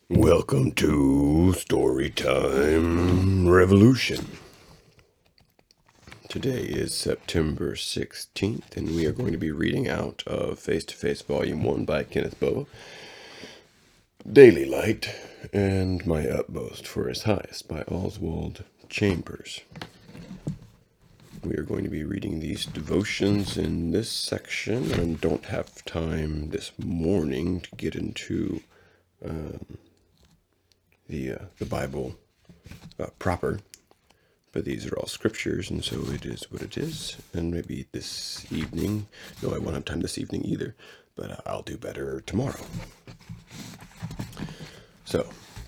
Welcome to Storytime Revolution. Today is September 16th, and we are going to be reading out of Face to Face Volume 1 by Kenneth Boa, Daily Light, and My Utmost for His Highest by Oswald Chambers. We are going to be reading these devotions in this section, and don't have time this morning to get into the Bible proper, but these are all scriptures, and so it is what it is. And maybe this evening, no, I won't have time this evening either, but I'll do better tomorrow. So,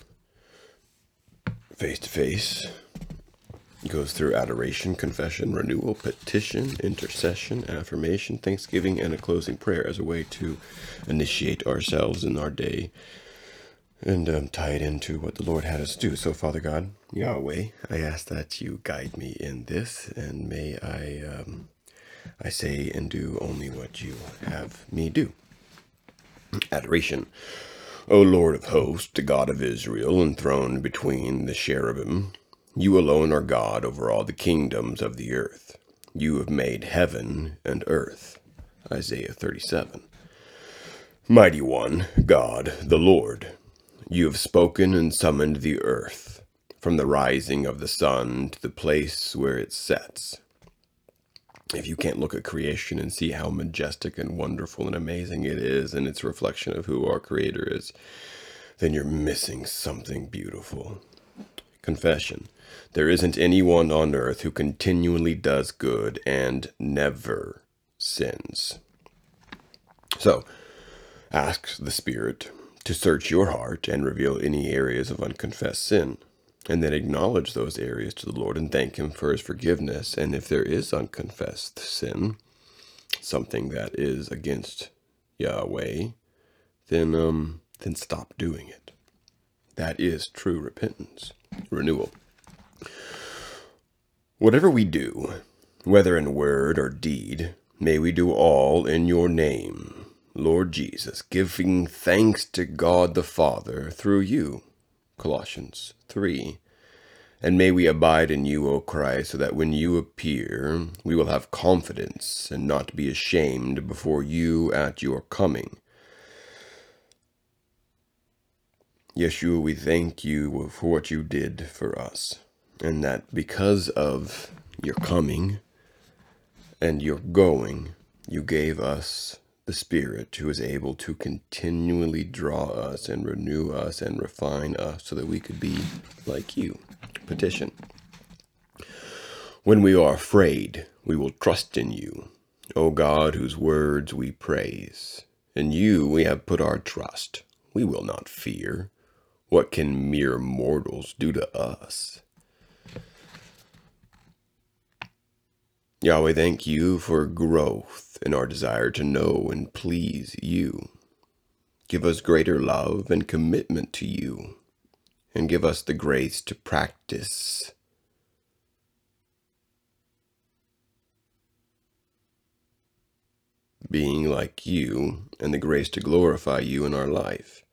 Face to Face goes through adoration, confession, renewal, petition, intercession, affirmation, thanksgiving, and a closing prayer as a way to initiate ourselves in our day and tie it into what the Lord had us do. So, Father God, Yahweh, I ask that you guide me in this, and may I say and do only what you have me do. Adoration. O Lord of hosts, the God of Israel, enthroned between the cherubim, you alone are God over all the kingdoms of the earth. You have made heaven and earth. Isaiah 37. Mighty One, God, the Lord, you have spoken and summoned the earth, from the rising of the sun to the place where it sets. If you can't look at creation and see how majestic and wonderful and amazing it is and its reflection of who our Creator is, then you're missing something beautiful. Confession. There isn't anyone on earth who continually does good and never sins. So, ask the Spirit to search your heart and reveal any areas of unconfessed sin, and then acknowledge those areas to the Lord and thank Him for His forgiveness. And if there is unconfessed sin, something that is against Yahweh, then stop doing it. That is true repentance, renewal. Whatever we do, whether in word or deed, may we do all in your name, Lord Jesus, giving thanks to God the Father through you. Colossians 3. And may we abide in you, O Christ, so that when you appear, we will have confidence and not be ashamed before you at your coming. Yeshua, we thank you for what you did for us, and that because of your coming and your going, you gave us the Spirit who is able to continually draw us and renew us and refine us so that we could be like you. Petition. When we are afraid, we will trust in you, O God, whose words we praise. In you we have put our trust. We will not fear. What can mere mortals do to us? Yahweh, thank you for growth in our desire to know and please you. Give us greater love and commitment to you, and give us the grace to practice being like you and the grace to glorify you in our life.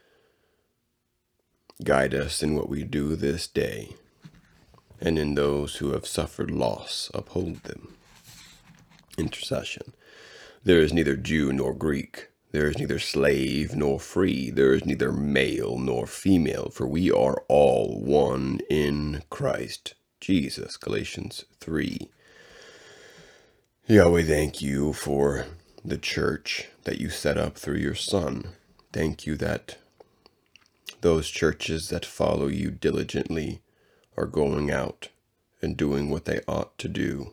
Guide us in what we do this day, and in those who have suffered loss, uphold them. Intercession. There is neither Jew nor Greek. There is neither slave nor free. There is neither male nor female, for we are all one in Christ Jesus. Galatians 3. Yahweh, thank you for the church that you set up through your Son. Thank you that those churches that follow you diligently are going out and doing what they ought to do,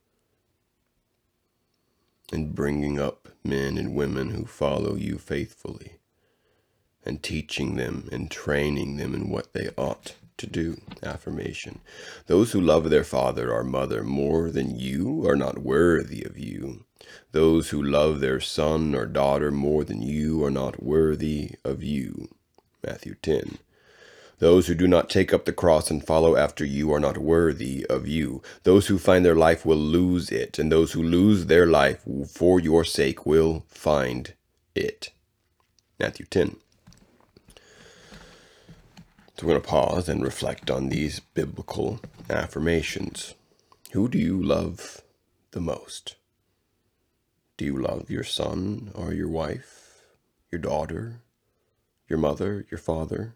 and bringing up men and women who follow you faithfully, and teaching them and training them in what they ought to do. Affirmation. Those who love their father or mother more than you are not worthy of you. Those who love their son or daughter more than you are not worthy of you. Matthew 10. Those who do not take up the cross and follow after you are not worthy of you. Those who find their life will lose it, and those who lose their life for your sake will find it. Matthew 10. So we're going to pause and reflect on these biblical affirmations. Who do you love the most? Do you love your son or your wife, your daughter, your mother, your father,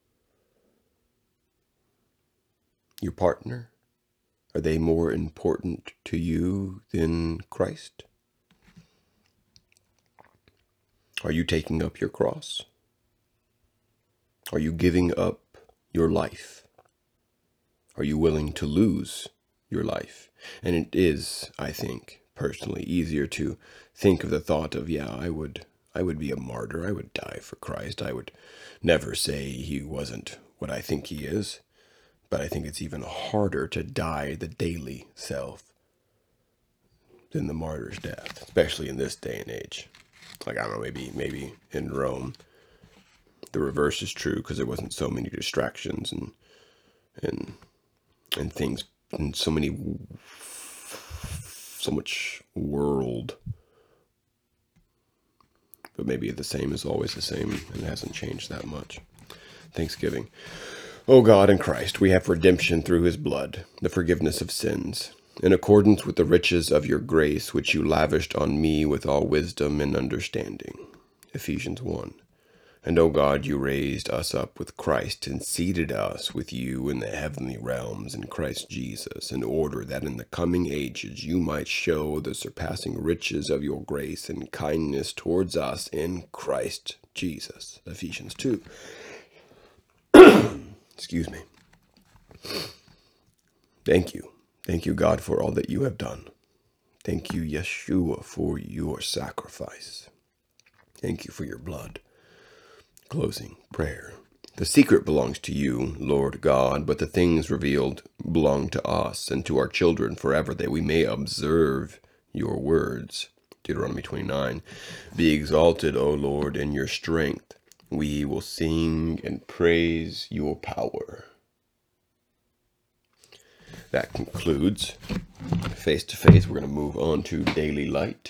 your partner? Are they more important to you than Christ? Are you taking up your cross? Are you giving up your life? Are you willing to lose your life? And it is, I think, personally, easier to think of the thought of, I would be a martyr. I would die for Christ. I would never say he wasn't what I think he is. But I think it's even harder to die the daily self than the martyr's death, especially in this day and age. Like, I don't know, maybe in Rome, the reverse is true because there wasn't so many distractions and things and so much world. But maybe the same is always the same and it hasn't changed that much. Thanksgiving. O God in Christ, we have redemption through his blood, the forgiveness of sins, in accordance with the riches of your grace, which you lavished on me with all wisdom and understanding. Ephesians 1. And, O God, you raised us up with Christ and seated us with you in the heavenly realms in Christ Jesus, in order that in the coming ages you might show the surpassing riches of your grace and kindness towards us in Christ Jesus. Ephesians 2. Excuse me. Thank you. Thank you, God, for all that you have done. Thank you, Yeshua, for your sacrifice. Thank you for your blood. Closing prayer. The secret belongs to you, Lord God, but the things revealed belong to us and to our children forever, that we may observe your words. Deuteronomy 29. Be exalted, O Lord, in your strength. We will sing and praise your power. That concludes Face to Face. We're going to move on to Daily Light.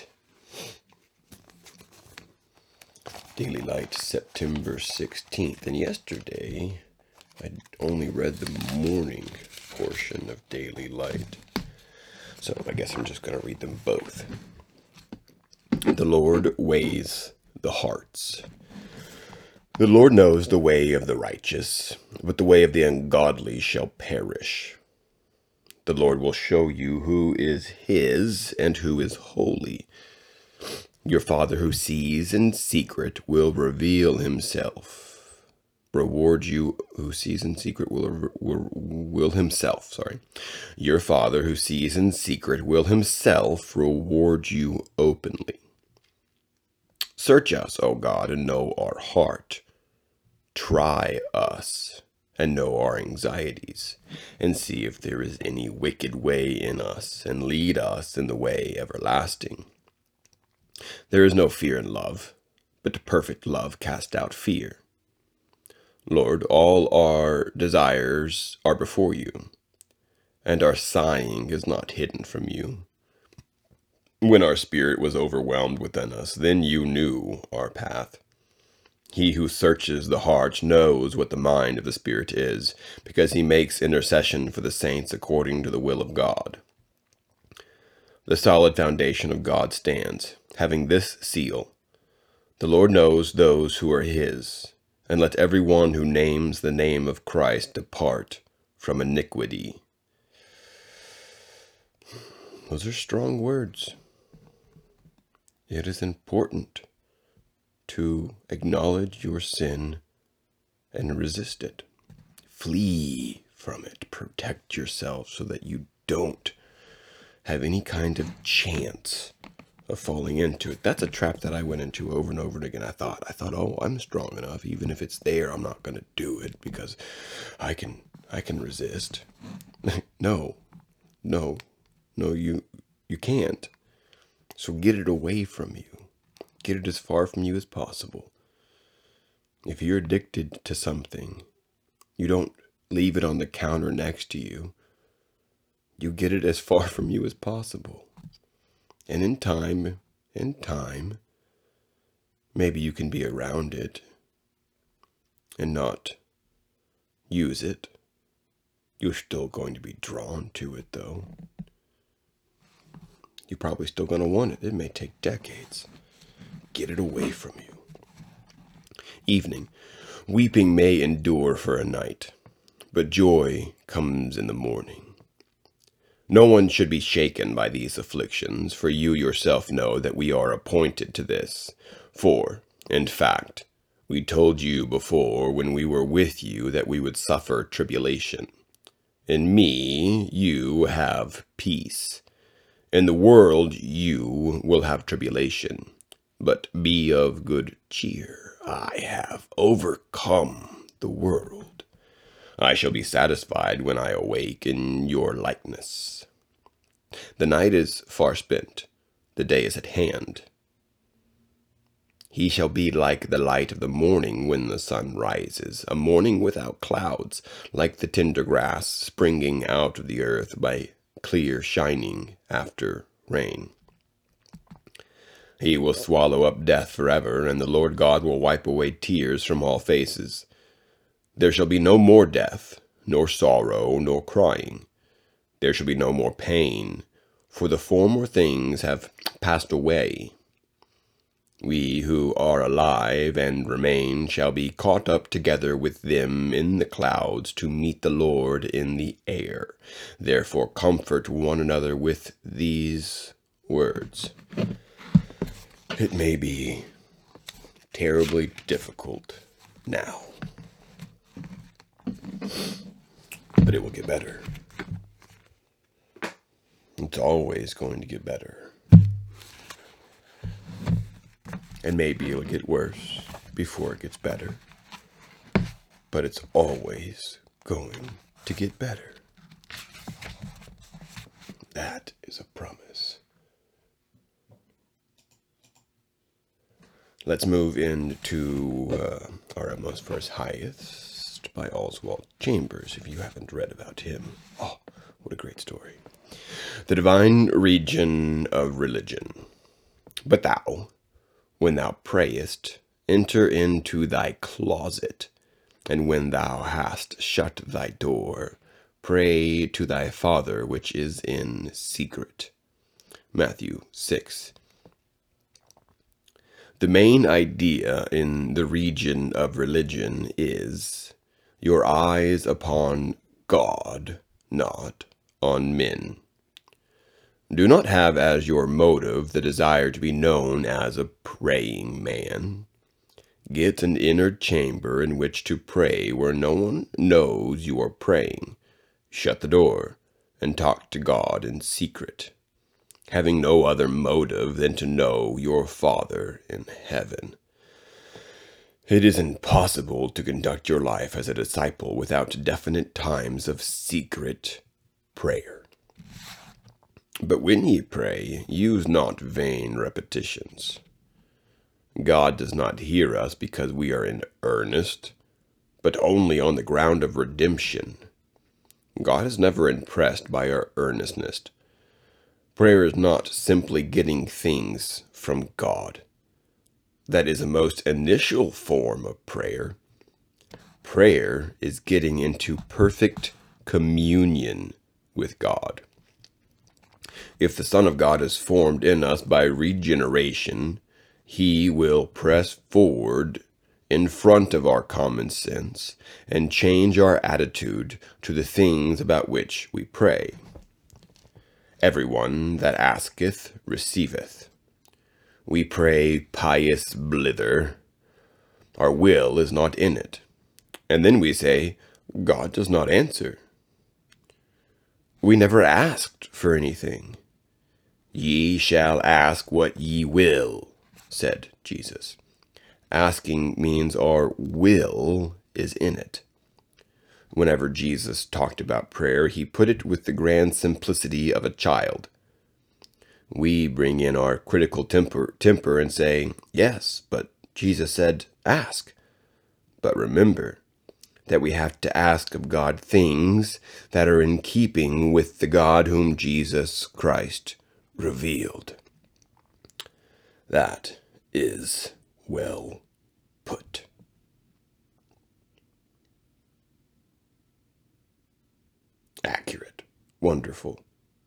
Daily Light, September 16th. And yesterday, I only read the morning portion of Daily Light. So I guess I'm just going to read them both. The Lord weighs the hearts. The Lord knows the way of the righteous, but the way of the ungodly shall perish. The Lord will show you who is his and who is holy. Your Father who sees in secret will reveal himself. Reward you who sees in secret will himself, Your Father who sees in secret will himself reward you openly. Search us, O God, and know our heart. Try us and know our anxieties, and see if there is any wicked way in us, and lead us in the way everlasting. There is no fear in love, but perfect love casts out fear. Lord, all our desires are before you, and our sighing is not hidden from you. When our spirit was overwhelmed within us, then you knew our path. He who searches the heart knows what the mind of the Spirit is, because he makes intercession for the saints according to the will of God. The solid foundation of God stands, having this seal: the Lord knows those who are his, and let everyone who names the name of Christ depart from iniquity. Those are strong words. It is important to acknowledge your sin and resist it. Flee from it. Protect yourself so that you don't have any kind of chance of falling into it. That's a trap that I went into over and over again. I thought, oh, I'm strong enough. Even if it's there, I'm not going to do it because I can resist. No, you can't. So get it away from you. Get it as far from you as possible. If you're addicted to something, you don't leave it on the counter next to you. You get it as far from you as possible. And in time, maybe you can be around it and not use it. You're still going to be drawn to it, though. You're probably still going to want it. It may take decades. Get it away from you. Evening. Weeping may endure for a night, but joy comes in the morning. No one should be shaken by these afflictions, for you yourself know that we are appointed to this. For, in fact, we told you before when we were with you that we would suffer tribulation. In me you have peace. In the world you will have tribulation, but be of good cheer. I have overcome the world. I shall be satisfied when I awake in your likeness. The night is far spent, the day is at hand. He shall be like the light of the morning when the sun rises, a morning without clouds, like the tender grass springing out of the earth by clear shining after rain. He will swallow up death forever, and the Lord God will wipe away tears from all faces. There shall be no more death, nor sorrow, nor crying. There shall be no more pain, for the former things have passed away. We who are alive and remain shall be caught up together with them in the clouds to meet the Lord in the air. Therefore comfort one another with these words. It may be terribly difficult now, but it will get better. It's always going to get better. And maybe it'll get worse before it gets better. But it's always going to get better. That is a promise. Let's move into our Most First Highest by Oswald Chambers, if you haven't read about him. Oh, what a great story. The divine region of religion. But thou, when thou prayest, enter into thy closet, and when thou hast shut thy door, pray to thy Father which is in secret. Matthew 6. The main idea in the region of religion is your eyes upon God, not on men. Do not have as your motive the desire to be known as a praying man. Get an inner chamber in which to pray where no one knows you are praying. Shut the door and talk to God in secret, having no other motive than to know your Father in heaven. It is impossible to conduct your life as a disciple without definite times of secret prayer. But when ye pray, use not vain repetitions. God does not hear us because we are in earnest, but only on the ground of redemption. God is never impressed by our earnestness. Prayer is not simply getting things from God. That is a most initial form of prayer. Prayer is getting into perfect communion with God. If the Son of God is formed in us by regeneration, he will press forward in front of our common sense and change our attitude to the things about which we pray. Everyone that asketh receiveth. We pray pious blither. Our will is not in it. And then we say, God does not answer. We never asked for anything. Ye shall ask what ye will, said Jesus. Asking means our will is in it. Whenever Jesus talked about prayer, he put it with the grand simplicity of a child. We bring in our critical temper and say, yes, but Jesus said, ask. But remember that we have to ask of God things that are in keeping with the God whom Jesus Christ revealed. That is well put. wonderful.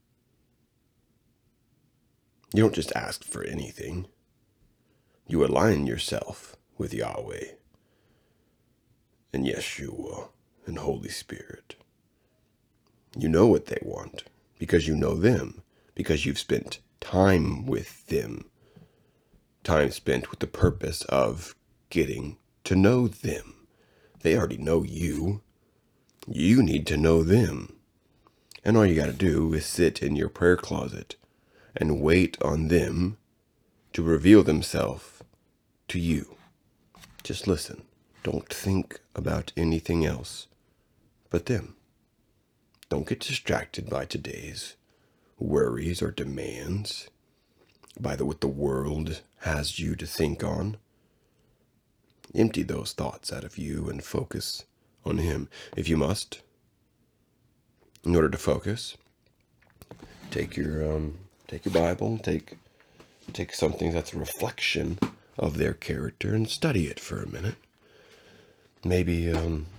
You don't just ask for anything. You align yourself with Yahweh and Yeshua and Holy Spirit. You know what they want because you know them, because you've spent time with them. Time spent with the purpose of getting to know them. They already know you. You need to know them. And all you got to do is sit in your prayer closet and wait on them to reveal themselves to you. Just listen. Don't think about anything else but them. Don't get distracted by today's worries or demands, by what the world has you to think on. Empty those thoughts out of you and focus on Him. If you must, in order to focus, take your Bible, take something that's a reflection of their character and study it for a minute. Maybe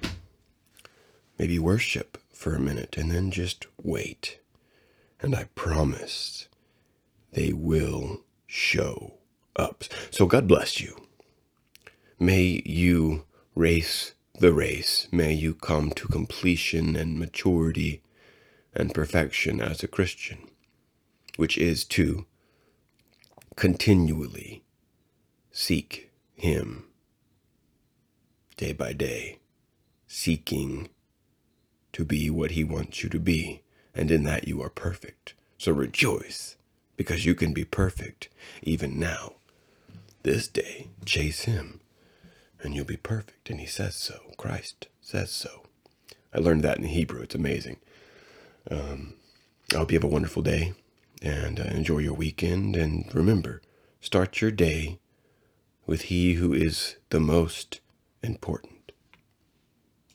worship for a minute and then just wait. And I promise they will show up. So God bless you. May you race the race. May you come to completion and maturity and perfection as a Christian, which is to continually seek Him day by day, seeking to be what He wants you to be, and in that you are perfect. So rejoice, because you can be perfect even now. This day, chase Him, and you'll be perfect. And He says so. Christ says so. I learned that in Hebrew. It's amazing. I hope you have a wonderful day, and enjoy your weekend. And remember, start your day with He who is the most important.